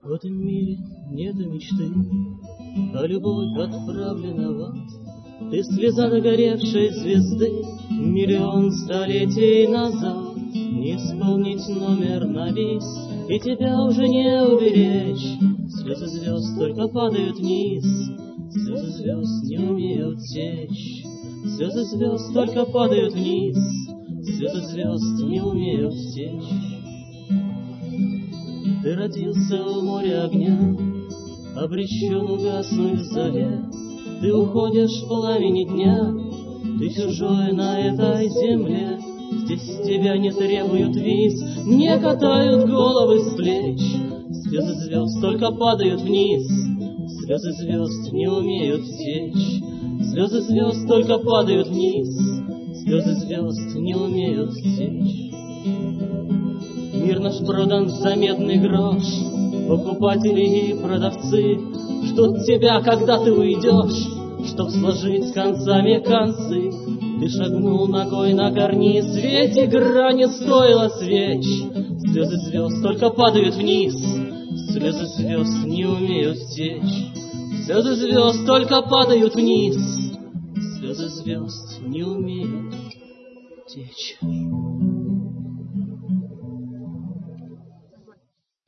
В этом мире нет мечты, а любовь отправлена в ад. Ты слеза догоревшей звезды миллион столетий назад. Не исполнить номер на бис, и тебя уже не уберечь. Слезы звезд только падают вниз, слезы звезд не умеют течь. Слезы звезд только падают вниз, слезы звезд не умеют течь. Ты родился в море огня, обречен угаснуть в заре. Ты уходишь в пламени дня, ты чужой на этой земле. Здесь тебя не требуют виз, не катают головы с плеч. Слезы звезд только падают вниз, слезы звезд не умеют течь. Слезы звезд только падают вниз, слезы звезд не умеют течь. Мир наш продан за медный грош, покупатели и продавцы ждут тебя, когда ты уйдешь, чтоб сложить с концами концы. Ты шагнул ногой на карниз, ведь игра не стоила свеч. Слезы звезд только падают вниз, слезы звезд не умеют течь. Слезы звезд только падают вниз, слезы звезд не умеют течь.